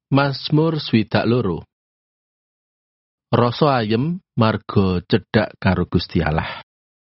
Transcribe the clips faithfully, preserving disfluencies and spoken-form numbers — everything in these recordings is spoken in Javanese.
Mazmur swidak loro. Rasa ayem marga cedhak karo Gusti Allah.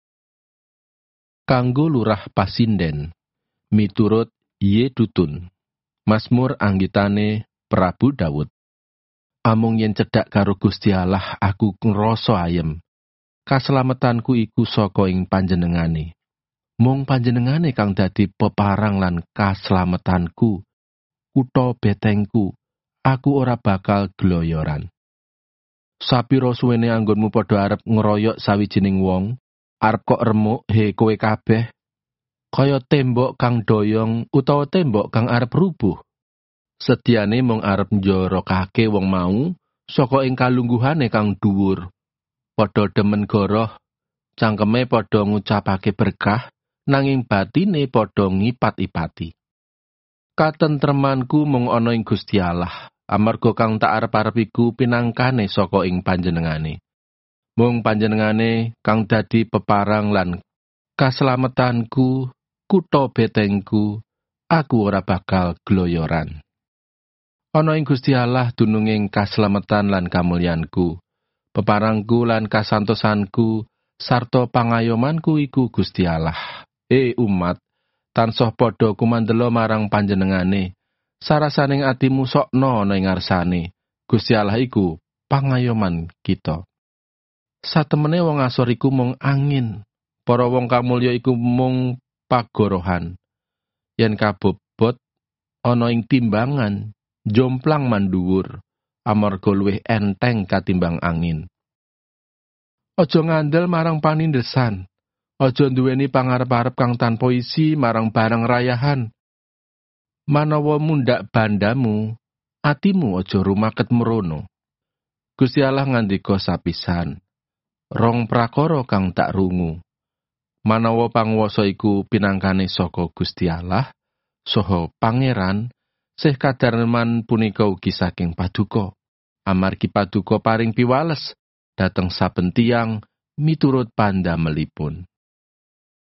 Kanggo lurah pasinden, miturut Yedutun. Mazmur anggitane Prabu Daud. Amung yen cedhak karo Gusti Allah, aku ngrasa ayem. Kaslametanku iku saka ing panjenengane. Mung panjenengane kang dadi peparang lan kaslametanku. Kutha betengku, aku ora bakal gloyoran. Sapira suwene anggonmu padha arep ngeroyok sawijining wong, arep kok remuk he kowe kabeh, kaya tembok kang doyong utawa tembok kang arep rubuh. Sediane mung arep njorokake wong mau saka ing kalungguhane kang dhuwur. Padha demen goroh, cangkeme padha ngucapake berkah, nanging batine padha ngipat-ipati. Katentremanku mung ana ing Gusti Allah, amarga kang tak arep-arep iku pinangkane saka ing panjenengane. Mung panjenengane kang dadi peparang lan kaslametanku, kutha betengku, aku ora bakal gloyoran. Ana ing Gusti Allah dununging kaslametan lan kamulyanku, peparangku lan kasantosanku, sarta pangayomanku iku Gusti Allah. E umat, tansah padha kumandela marang panjenengane, sarasaning atimu sokna ana ing ngarsane. Gusti Allah iku pangayoman kita. Satemene wong asor iku mung angin, para wong kamulya iku mung pagorohan. Yen kabobot ana ing timbangan, jomplang mandhuwur, amarga luwih enteng katimbang angin. Aja ngandel marang panindesan. Aja nduweni pangarep-arep kang tanpa isi marang barang rayahan. Manawa mundhak bandamu, atimu aja rumaket merono. Gusti Allah ngandika sapisan, rong prakara kang tak rungu. Manawa panguwasa iku pinangkane saka Gusti Allah, saha pangeran, sih kadarman punika ugi saking paduka. Amargi paduka paring piwales dhateng saben tiyang miturut pandamelipun.